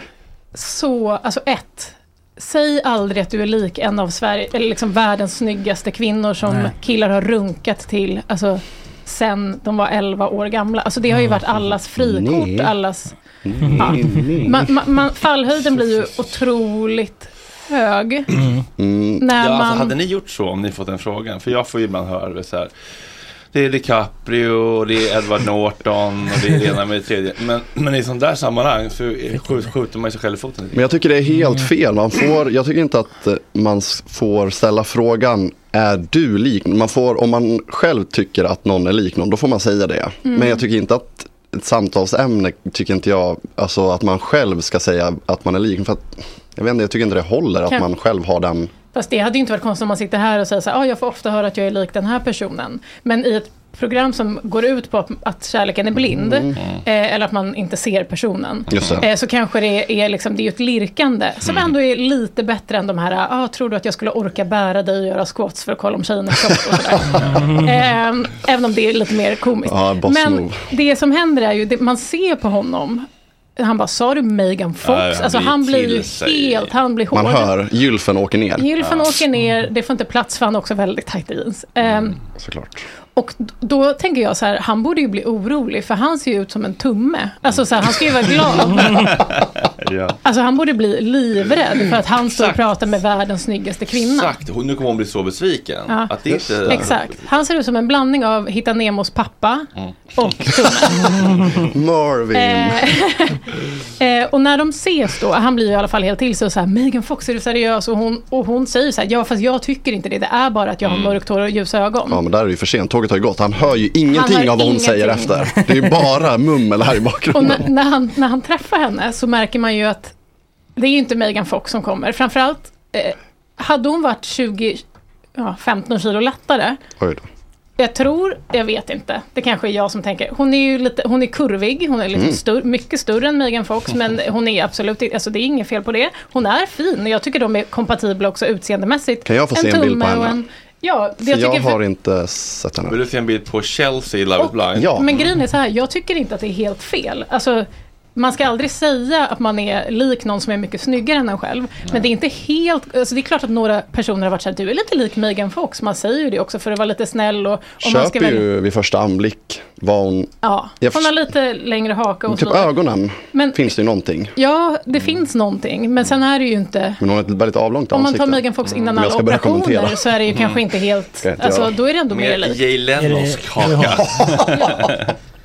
så, alltså ett, säg aldrig att du är lik en av Sverige, eller liksom världens snyggaste kvinnor som Nej. killar har runkat till, alltså sen de var elva år gamla. Alltså det har ju varit allas frikort, Nej. allas... Ja. Man, man, man, fallhöjden blir ju otroligt hög. Mm. När ja, man... alltså, hade ni gjort så om ni fått den frågan? För jag får ju ibland höra det så här. Det är DiCaprio och det är Edward Norton och det är det ena med det tredje. Men, men i sån där sammanhang så skjuter man sig själv i foten. Men jag tycker det är helt fel. Man får, jag tycker inte att man får ställa frågan, är du lik? Man får, om man själv tycker att någon är lik någon, då får man säga det. Mm. Men jag tycker inte att ett samtalsämne, tycker inte jag, alltså att man själv ska säga att man är lik. För att, jag vet inte, jag tycker inte det håller att kan... man själv har den... Fast det hade ju inte varit konstigt om man sitter här och säger så här, ah, jag får ofta höra att jag är lik den här personen. Men i ett program som går ut på att, att kärleken är blind, mm. eh, eller att man inte ser personen, eh, så kanske det är, liksom, det är ju ett lirkande som mm. ändå är lite bättre än de här, ah, tror du att jag skulle orka bära dig och göra squats för att kolla om tjejerna kropp och sådär. eh, även om det är lite mer komiskt. Ja, men move. Det som händer är ju, det, man ser på honom. Han bara, sa du Megan Fox? Ja, han alltså blir han blir ju helt, han blir hård. Man hör, gylfen åker ner. Gylfen ja. åker ner, det får inte plats för han också väldigt tajta jeans. Mm, um, såklart. Och då tänker jag så här, han borde ju bli orolig för han ser ju ut som en tumme. Alltså så här, han ska ju vara glad. ja. Alltså han borde bli livrädd för att han står och pratar med världens snyggaste kvinna. Exakt, nu kommer hon bli så besviken. Ja. Att det inte... Exakt, han ser ut som en blandning av Hitta Nemos pappa mm. och tumme. Marvin. Eh, och när de ses då, han blir ju i alla fall helt till så, så här, Megan Fox, är du seriös? Och hon, och hon säger så här, ja fast jag tycker inte det, det är bara att jag har mörkt hår och ljusa ögon. Ja men där är det ju för sent, tåget har ju gått, han hör ju ingenting hör av vad hon ingenting. säger efter. Det är ju bara mummel här i bakgrunden. Och när, när, han, när han träffar henne så märker man ju att det är ju inte Megan Fox som kommer. Framförallt, eh, hade hon varit tjugo, ja, femton kilo lättare. Oj då. Jag tror, jag vet inte. Det kanske är jag som tänker. Hon är ju lite, hon är kurvig. Hon är liksom mm. stor, mycket större än Megan Fox. Men hon är absolut, alltså det är inget fel på det. Hon är fin. Jag tycker de är kompatibla också utseendemässigt. Kan jag få se en, en bild på henne? En, ja, det jag, jag har för, inte sett henne. Vill du se en bild på Chelsea i Love is Blind? Ja. Men grejen är så här, jag tycker inte att det är helt fel. Alltså... Man ska aldrig säga att man är lik någon som är mycket snyggare än en själv. Nej. Men det är inte helt... Alltså det är klart att några personer har varit så här, du är lite lik Megan Fox. Man säger ju det också för att vara lite snäll. Och, och Köper man ska väl... ju vid första anblick var hon... Ja, hon har lite längre haka och typ så. Ögonen men, finns det ju någonting. Ja, det mm. finns någonting. Men sen är det ju inte... Men hon har ett väldigt avlångt Om ansikte. man tar Megan Fox innan alla operationer så är det ju mm. kanske inte helt... Alltså då är det ändå mer lik. Jay Lenos kaka. Ja.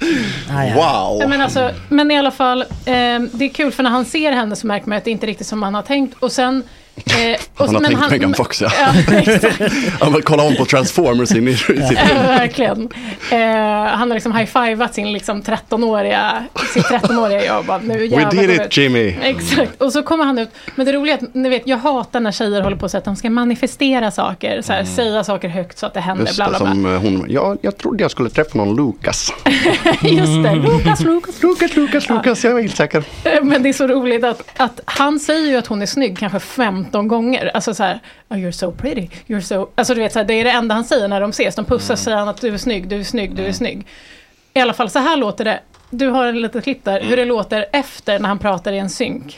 Wow! Men, alltså, men i alla fall, eh, det är kul för när han ser henne så märker man att det inte är riktigt som han har tänkt. Och sen... Eh, och, han har men tänkt han, Megan Fox, ja. ja Han vill kolla om på Transformers in i sitt ja, verkligen. Eh, han har liksom high-fivat sin liksom trettonåriga, sitt trettonåriga jag bara, nu We did it, ut. Jimmy. Exakt. Och så kommer han ut. Men det roliga är att, ni vet, jag hatar när tjejer håller på så att de ska manifestera saker. Så här, mm. Säga saker högt så att det händer. Just bla, bla, bla. det, som hon, ja, jag trodde jag skulle träffa någon Lukas. Just det, Lukas, Lukas. Lukas, Lukas, Lukas, jag är helt säker. Men det är så roligt att, att han säger ju att hon är snygg kanske femton gånger. Alltså så här, oh, you're so pretty, you're so... Alltså du vet, så här, det är det enda han säger när de ses. De pussar, mm. säger han att du är snygg, du är snygg, du är snygg. I alla fall, så här låter det. Du har en liten klipp där, hur det låter efter när han pratar i en synk.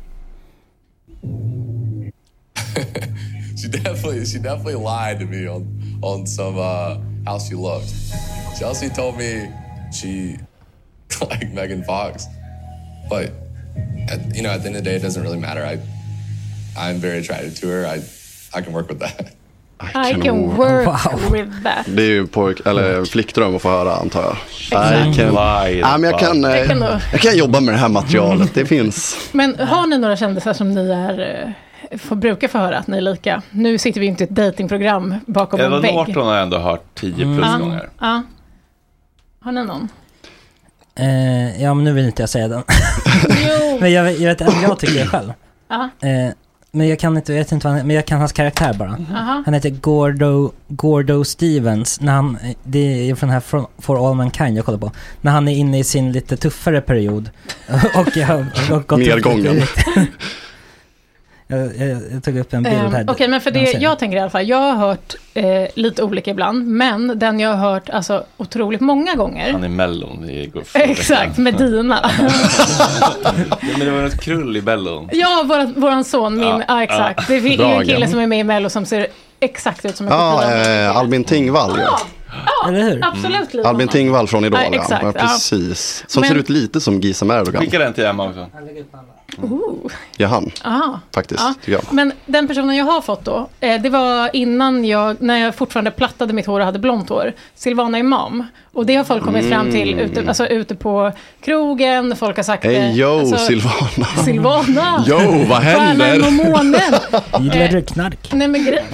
she definitely, she definitely lied to me on, on some, uh, how she looked. Chelsea told me she liked Megan Fox. But, at, you know, at the end of the day, it doesn't really matter. I... I'm very attracted to her. I I can work with that. I can, can work wow. with that. Det är ju pojk eller flickdröm att få höra, antar jag. Exactly. I can, ja, men jag kan jag kan, jag kan jobba med det här materialet. Det finns. Men har ni några kändisar som ni är får brukar få höra att ni är lika? Nu sitter vi inte i ett datingprogram bakom en vägg. Eva Norton har jag ändå hört tio plus mm. gånger. Ja. Har ni någon? Eh, ja, men nu vill inte jag säga den. Men jag, jag vet att jag tycker det själv. Ja. Eh, Men jag kan inte, jag vet inte vad han, men jag kan hans karaktär bara. Uh-huh. Han heter Gordo, Gordo Stevens. När han, det är från den här For All Mankind jag kollar på. När han är inne i sin lite tuffare period. Och jag har gått Nedgången. Jag, jag, jag tog upp en bild här. Um, Okej, okay, men för det jag tänker i alla fall, jag har hört eh, lite olika ibland, men den jag har hört alltså otroligt många gånger. Han är Mellon i går. Exakt, med Dina. Ja, men det var ett krull i Mellon. Ja, våran, våran son, min, ja, ja exakt. Ja. Det är en kille som är med i Mello som ser exakt ut som en ja, eh, Albin Tingvall. Ja. Ja, eller hur? Absolut. Mm. Albin Tingvall från Idol. Ja, exakt, ja, precis. Som men... ser ut lite som Gisa Erdogan. Skicka den till Emma också. Mm. Ja, han. Aha. Faktiskt, ja. tycker jag. Men den personen jag har fått då, eh, det var innan jag, när jag fortfarande plattade mitt hår och hade blont hår. Silvana Imam. Och det har folk kommit mm. fram till ute, alltså, ute på krogen. Folk har sagt det. Hej, yo, alltså, Silvana. Silvana. Jo, vad händer? Stjärnan och månen. Gillar du knark? Nej, men grej.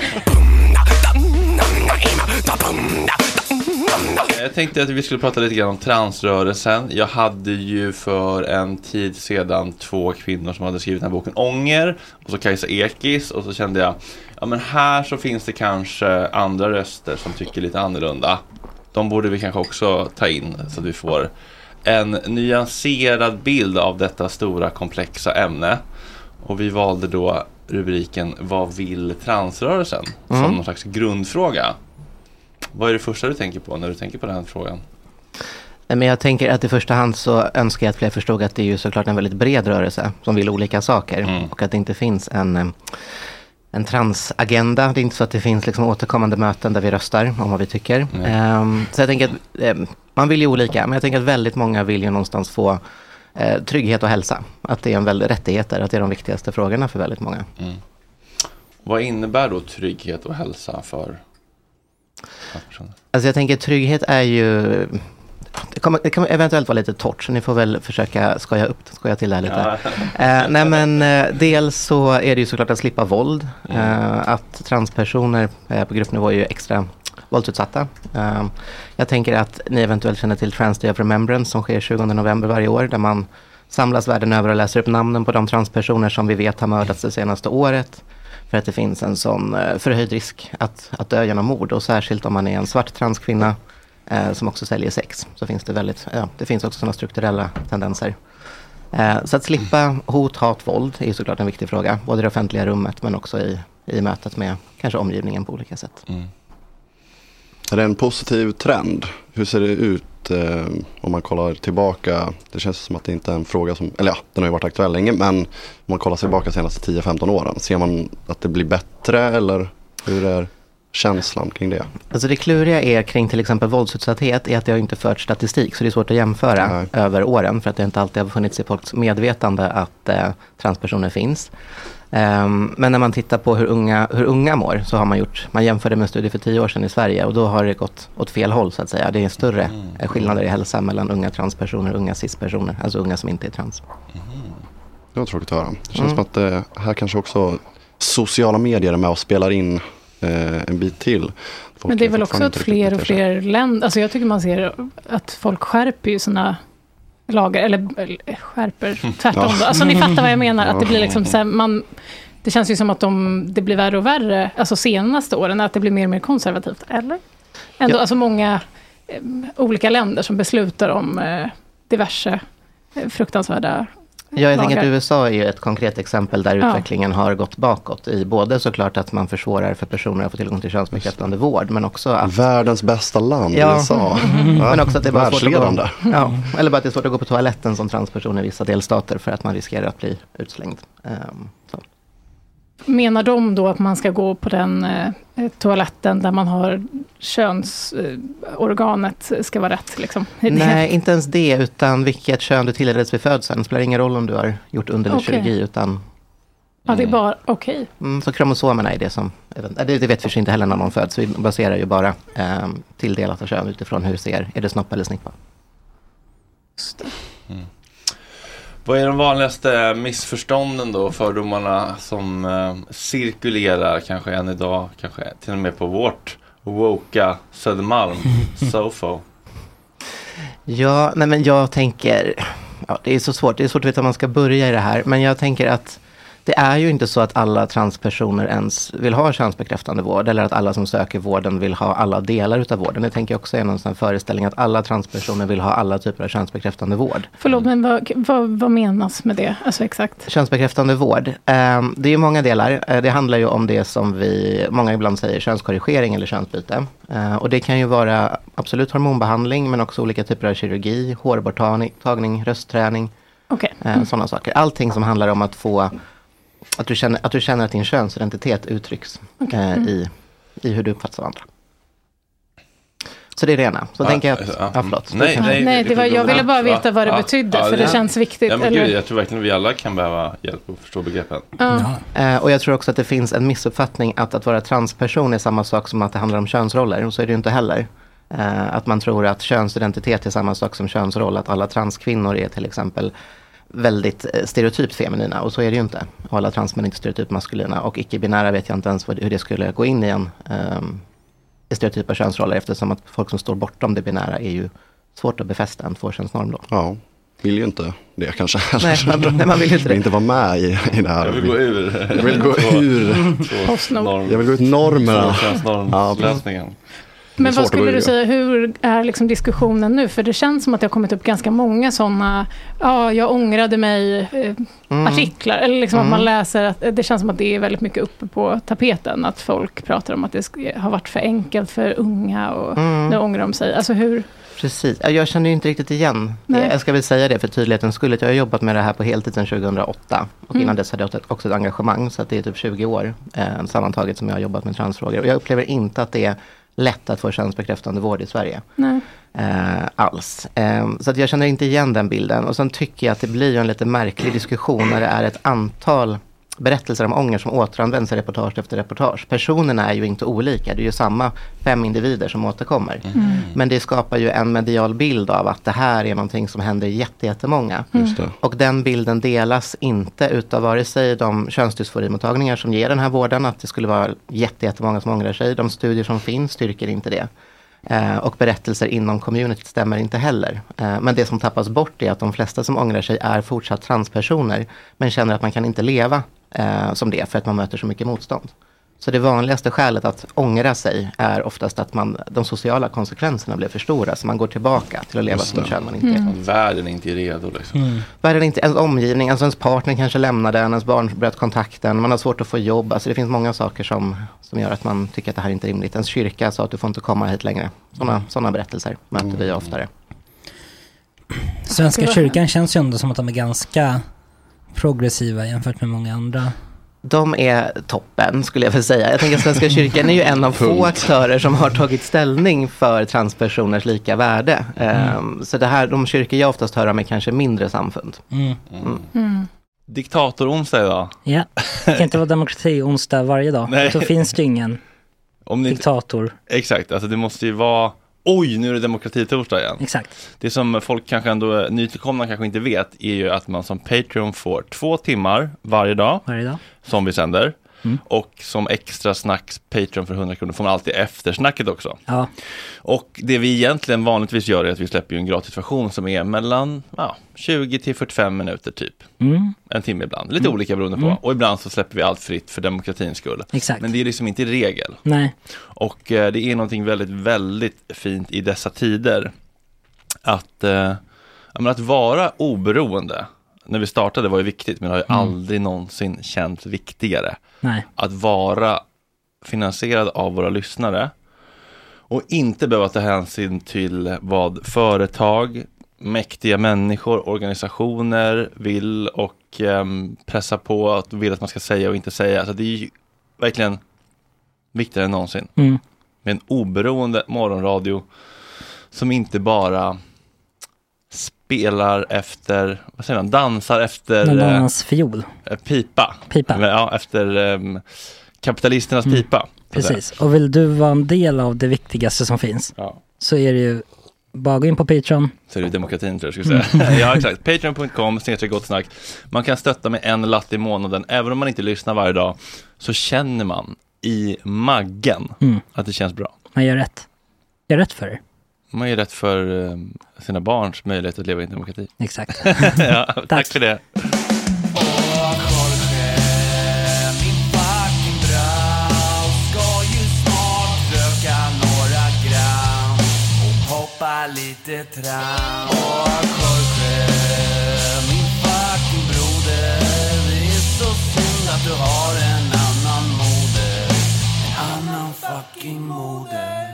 Jag tänkte att vi skulle prata lite grann om transrörelsen. Jag hade ju för en tid sedan två kvinnor som hade skrivit den här boken Ånger och så Kajsa Ekis, och så kände jag, ja men här så finns det kanske andra röster som tycker lite annorlunda. De borde vi kanske också ta in så att vi får en nyanserad bild av detta stora komplexa ämne. Och vi valde då rubriken Vad vill transrörelsen? Mm. Som någon slags grundfråga. Vad är det första du tänker på när du tänker på den här frågan? Men jag tänker att i första hand så önskar jag att fler förstod att det är ju såklart en väldigt bred rörelse som vill olika saker. Mm. Och att det inte finns en, en transagenda. Det är inte så att det finns liksom återkommande möten där vi röstar om vad vi tycker. Mm. Um, så jag tänker att um, man vill ju olika. Men jag tänker att väldigt många vill ju någonstans få uh, trygghet och hälsa. Att det är en väldigt rättigheter. Att det är de viktigaste frågorna för väldigt många. Mm. Vad innebär då trygghet och hälsa för... Alltså jag tänker trygghet är ju det, kommer, det kan eventuellt vara lite torrt, så ni får väl försöka skoja upp skoja till det här lite. Ja. eh, nej men eh, dels så är det ju såklart att slippa våld. Mm. Eh, att transpersoner eh, på gruppnivå är ju extra våldsutsatta. Eh, jag tänker att ni eventuellt känner till Trans Day of Remembrance som sker tjugonde november varje år, där man samlas världen över och läser upp namnen på de transpersoner som vi vet har mördats det senaste året. För att det finns en sån eh, förhöjd risk att, att dö genom mord. Och särskilt om man är en svart transkvinna eh, som också säljer sex. Så finns det väldigt, ja, det finns också sådana strukturella tendenser. Eh, så att slippa hot, hat, våld är såklart en viktig fråga. Både i det offentliga rummet men också i, i mötet med kanske omgivningen på olika sätt. Mm. Är det en positiv trend? Hur ser det ut eh, om man kollar tillbaka? Det känns som att det inte är en fråga som, eller ja, den har ju varit aktuell länge, men om man kollar tillbaka de senaste tio femton åren, ser man att det blir bättre eller hur är känslan kring det? Alltså det kluriga är kring till exempel våldsutsatthet är att det har inte fört statistik, så det är svårt att jämföra Nej. över åren för att det inte alltid har funnits i folks medvetande att eh, transpersoner finns. Um, men när man tittar på hur unga, hur unga mår så har man gjort, man jämförde med en studie för tio år sedan i Sverige och då har det gått åt fel håll så att säga. Det är större mm. skillnader i hälsa mellan unga transpersoner och unga cispersoner, alltså unga som inte är trans. Mm. Det var tråkigt att höra. Det känns Mm. som att det här kanske också sociala medier är med och spelar in eh, en bit till. Folk Men det är väl också fortfarande att inte fler riktigt och fler länder, alltså jag tycker man ser att folk skärper ju sina lagar, eller, eller skärper tvärtom Ja. då. Alltså ni fattar vad jag menar, att det blir Ja. liksom så här, man, det känns ju som att de, det blir värre och värre, alltså senaste åren, att det blir mer och mer konservativt, eller? Ändå, Ja. alltså många eh, olika länder som beslutar om eh, diverse eh, fruktansvärda Ja, jag tänker lagar. att U S A är ju ett konkret exempel där Ja. utvecklingen har gått bakåt i både såklart att man försvårar för personer att få tillgång till könsbekräftande vård, men också att världens bästa land, Ja. U S A. Mm. Ja. Men också att det är bara svårt att gå, Världsledande. ja, eller bara att det är svårt att gå på toaletten som transperson i vissa delstater för att man riskerar att bli utslängd. Um, så. Menar de då att man ska gå på den eh, toaletten där man har könsorganet eh, ska vara rätt? Liksom? Nej, inte ens det, utan vilket kön du tilldelades vid födseln. Det spelar ingen roll om du har gjort underlivskirurgi, Okej. utan Ja, det är bara, okej. Okay. mm, så kromosomerna är det som, det, det vet vi sig inte heller när någon föds. Vi baserar ju bara eh, tilldelat av kön utifrån hur det ser, är det snopp eller snippa. Mm. Vad är de vanligaste missförstånden då, fördomarna som eh, cirkulerar kanske än idag, kanske till och med på vårt woka Södermalm, Sofo? Ja, nej men jag tänker, ja, det är så svårt, det är svårt att veta om man ska börja i det här, men jag tänker att det är ju inte så att alla transpersoner ens vill ha könsbekräftande vård, eller att alla som söker vården vill ha alla delar utav vården. Det tänker jag också är någon sån föreställning att alla transpersoner vill ha alla typer av könsbekräftande vård. Förlåt, men vad, vad, vad menas med det? Alltså exakt. Könsbekräftande vård, eh, det är ju många delar. Eh, det handlar ju om det som vi, många ibland säger könskorrigering eller könsbyte. Eh, och det kan ju vara absolut hormonbehandling, men också olika typer av kirurgi, hårborttagning, röstträning, okay. eh, mm. sådana saker. Allting som handlar om att få Att du, känner, att du känner att din könsidentitet uttrycks okay. eh, mm. i, i hur du uppfattas av andra. Så det är det ena. Så ja, tänker jag att, ja, ja, förlåt. Nej, nej, nej, nej det var, jag ville bara veta vad det ja, betydde, ja, för det, det känns viktigt. Ja, men eller? Gud, jag tror verkligen vi alla kan behöva hjälp att förstå begreppen. Ja. Eh, och jag tror också att det finns en missuppfattning att att vara transperson är samma sak som att det handlar om könsroller. Och så är det ju inte heller. Eh, att man tror att könsidentitet är samma sak som könsroll. Att alla transkvinnor är till exempel väldigt stereotypt feminina, och så är det ju inte. Och alla transmän är inte stereotypt maskulina, och icke-binära vet jag inte ens hur det skulle gå in i en um, stereotypa könsroller, eftersom att folk som står bortom det binära är ju svårt att befästa en tvåkönsnorm då. Ja, vill ju inte det kanske. Nej, man, nej, man vill inte det. Vill inte vara med i, i det här. Jag vill gå ur. Jag vill gå ur. Jag vill gå ut normerna. Tvåkönsnormslösningen. Ja, men vad skulle du säga, hur är liksom diskussionen nu? För det känns som att det har kommit upp ganska många sådana, ja, jag ångrade mig eh, mm. artiklar. Eller liksom mm. att man läser, att det känns som att det är väldigt mycket uppe på tapeten. Att folk pratar om att det har varit för enkelt för unga och mm. nu ångrar de sig. Alltså hur... Precis, jag känner ju inte riktigt igen. Nej. Jag ska väl säga det för tydlighetens skull. Jag har jobbat med det här på heltid sedan tjugohundraåtta. Och mm. innan dess hade jag också ett engagemang. Så att det är typ tjugo år eh, sammantaget som jag har jobbat med transfrågor. Och jag upplever inte att det är lätt att få könsbekräftande vård i Sverige. Nej. Eh, alls. Eh, så att jag känner inte igen den bilden. Och sen tycker jag att det blir en lite märklig diskussion när det är ett antal berättelser om ånger som återanvänds i reportage efter reportage. Personerna är ju inte olika. Det är ju samma fem individer som återkommer. Mm. Men det skapar ju en medial bild av att det här är någonting som händer jättemånga. Mm. Och den bilden delas inte utav vare sig de könsdysforimottagningar som ger den här vården, att det skulle vara jättemånga som ångrar sig. De studier som finns styrker inte det. Eh, och berättelser inom communityt stämmer inte heller. Eh, men det som tappas bort är att de flesta som ångrar sig är fortsatt transpersoner, men känner att man kan inte leva eh, som det för att man möter så mycket motstånd. Så det vanligaste skälet att ångra sig är oftast att man, de sociala konsekvenserna blir för stora, så man går tillbaka till att leva som kön man inte är. Mm. Världen är inte redo liksom. Mm. Världen är inte, ens omgivning, alltså ens partner kanske lämnade en, ens barn bröt kontakten, man har svårt att få jobb, alltså det finns många saker som, som gör att man tycker att det här inte är rimligt. Ens kyrka sa att du får inte komma hit längre. Sådana, mm. sådana berättelser möter mm. vi oftare. Svenska kyrkan känns ju ändå som att de är ganska progressiva jämfört med många andra. De är toppen, skulle jag vilja säga. Jag tänker att Svenska kyrkan är ju en av få aktörer som har tagit ställning för transpersoners lika värde. Mm. Um, så det här, de kyrkor jag oftast hör om är kanske mindre samfund. Mm. Mm. Mm. Diktator onsdag idag. Ja, det kan inte vara demokrati onsdag varje dag. Nej. Då finns det ingen Om ni, diktator. Exakt, alltså det måste ju vara... Oj, nu är det demokratitorsdag igen. Exakt. Det som folk kanske ändå, nytillkomna kanske inte vet, är ju att man som Patreon får två timmar varje dag. Varje dag. Som vi sänder. Mm. Och som extra snacks Patreon för hundra kronor får man alltid eftersnacket också. Ja. Och det vi egentligen vanligtvis gör är att vi släpper ju en gratisversion som är mellan ja, tjugo till fyrtiofem minuter typ. Mm. En timme ibland. Lite Mm. olika beroende på. Mm. Och ibland så släpper vi allt fritt för demokratins skull. Exakt. Men det är liksom inte regel. Nej. Och eh, det är någonting väldigt, väldigt fint i dessa tider. Att, eh, att vara oberoende. När vi startade var ju viktigt, men det har ju Mm. aldrig någonsin känts viktigare. Nej. Att vara finansierad av våra lyssnare och inte behöva ta hänsyn till vad företag, mäktiga människor, organisationer vill och eh, pressa på att vill att man ska säga och inte säga. Alltså det är ju verkligen viktigare än någonsin. Mm. Med en oberoende morgonradio som inte bara spelar efter, vad säger man, dansar efter någon annans fiol. Eh, pipa. Pipa. Men, ja, efter eh, kapitalisternas Mm. pipa. Precis. Och vill du vara en del av det viktigaste som finns, ja. så är det ju bara gå in på Patreon. Så är det demokratin, tror jag skulle säga. Ja, exakt. Patreon punkt com snedstreck gott snack. Man kan stötta med en latt i månaden. Även om man inte lyssnar varje dag så känner man i maggen Mm. att det känns bra. Man gör rätt. Gör rätt för det. Man gör rätt för eh, sina barns möjlighet att leva i en demokrati. Exakt. Ja, tack. tack för det. Lite tram och Jorge, min fucking broder. Det är så synd att du har en annan moder. En annan fucking moder.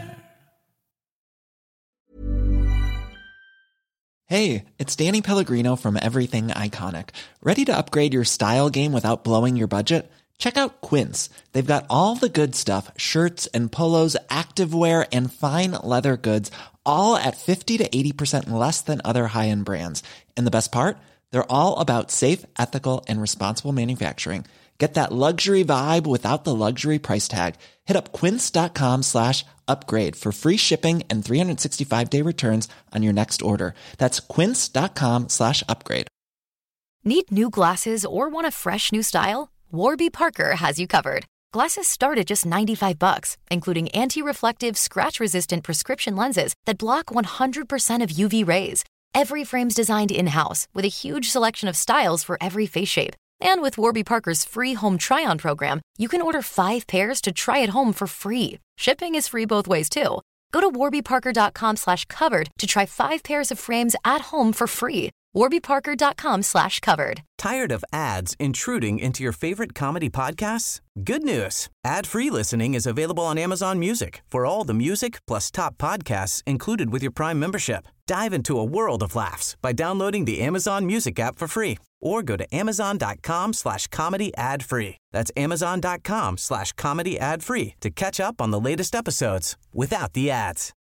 Hey, it's Danny Pellegrino from Everything Iconic. Ready to upgrade your style game without blowing your budget? Check out Quince. They've got all the good stuff, shirts and polos, activewear and fine leather goods, all at fifty to eighty percent less than other high-end brands. And the best part? They're all about safe, ethical, and responsible manufacturing. Get that luxury vibe without the luxury price tag. Hit up quince.com slash upgrade for free shipping and three sixty-five day returns on your next order. That's quince.com slash upgrade. Need new glasses or want a fresh new style? Warby Parker has you covered. Glasses start at just ninety-five bucks, including anti-reflective, scratch-resistant prescription lenses that block one hundred percent of U V rays. Every frame's designed in-house with a huge selection of styles for every face shape. And with Warby Parker's free home try-on program, you can order five pairs to try at home for free. Shipping is free both ways, too. Go to warbyparker.com slash covered to try five pairs of frames at home for free. warbyparker.com slash covered. Tired of ads intruding into your favorite comedy podcasts? Good news. Ad-free listening is available on Amazon Music for all the music plus top podcasts included with your Prime membership. Dive into a world of laughs by downloading the Amazon Music app for free or go to amazon.com slash comedy ad free. That's amazon.com slash comedy ad free to catch up on the latest episodes without the ads.